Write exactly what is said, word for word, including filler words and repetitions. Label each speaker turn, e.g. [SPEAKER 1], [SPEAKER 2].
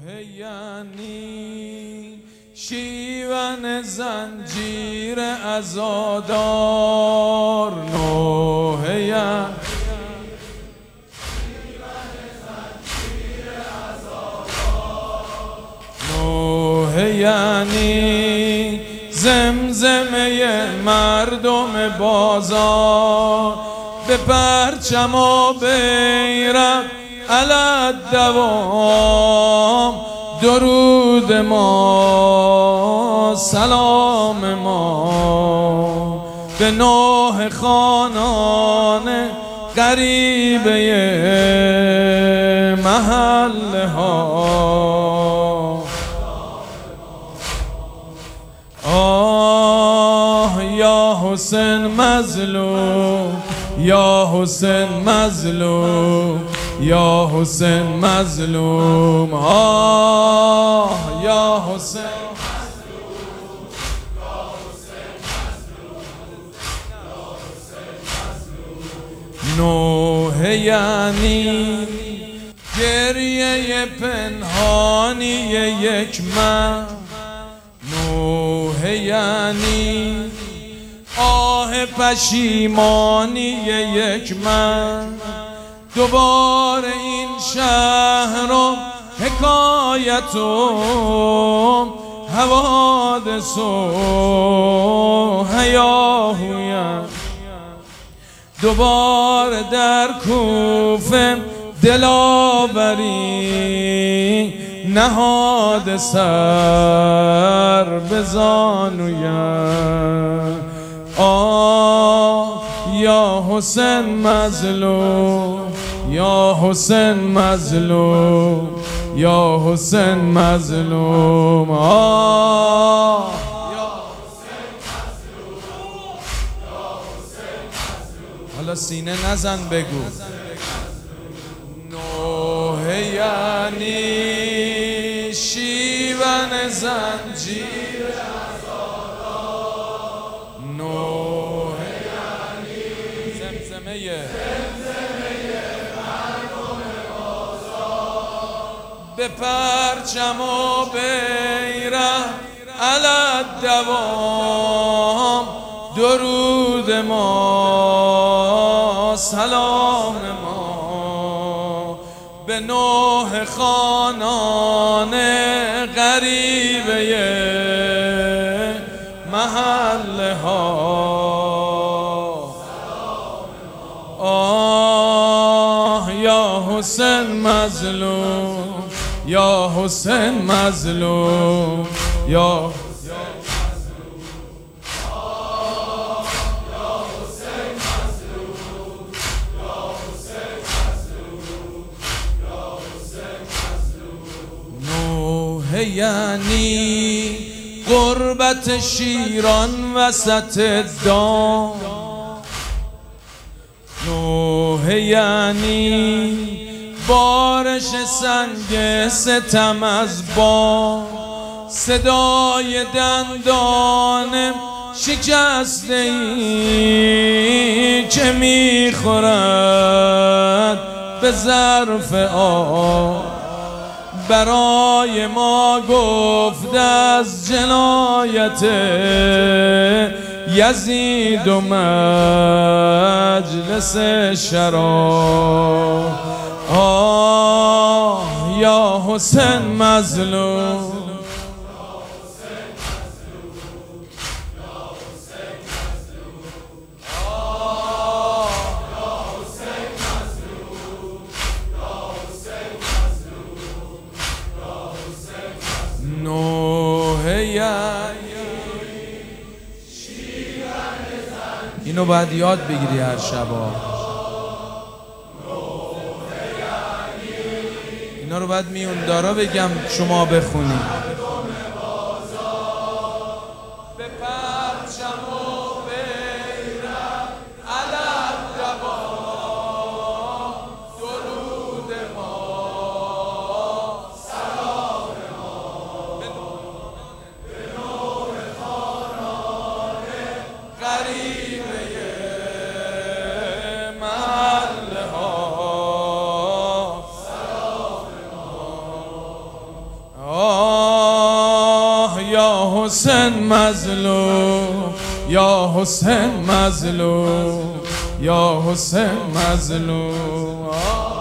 [SPEAKER 1] یعنی شیون زنجیر عزادار، نوح یعنی نوح یعنی زمزمه مردم بازار، به پرچم و بیرق علی دوام، درود ما سلام ما به نوح خانان غریبه محله ها. آه یا حسین مظلوم، یا حسین مظلوم، یا حسین مظلوم. آه یا حسین نوح یعنی گریه پنهانی یک من، نوح یعنی آه پشیمانی یک من، دوباره این شهر و حکایت و حوادث و هیاهویم، دوباره در کوفه دلاوری نهاد سر به زانویم. آه یا حسین مظلوم، یا حسین مظلوم، یا حسین مظلوم. آه یا حسین مظلوم، یا حسین مظلوم. حالا سینه نزن بگو. نوح یعنی شیون زنجیر عزادار، نوح یعنی زمزمه به پرچم و بیرق علی دوام، درود ما سلام ما به نوح خانان غریبه محله ها. آه یا حسین مظلوم، یا حسین مظلوم، یا نوح یعنی غربت شیران وسط دام، نوح یعنی بارش سنگ ستم از بام، صدای دندان شکسته ای که میخورد به ظرف آب، برای ما گفت از جنایت یزید و مجلس شراب. آه یا حسین مظلوم، نوح یعنی اینو باید یاد بگیری هر شبا. اینا رو باید میون دارا بگم شما بخونی. به پرچم و بیرق علی دوام، درود ما سلام ما به نوح خانان غریبه محله ها. حسین مظلوم، یا حسین مظلوم، یا حسین مظلوم.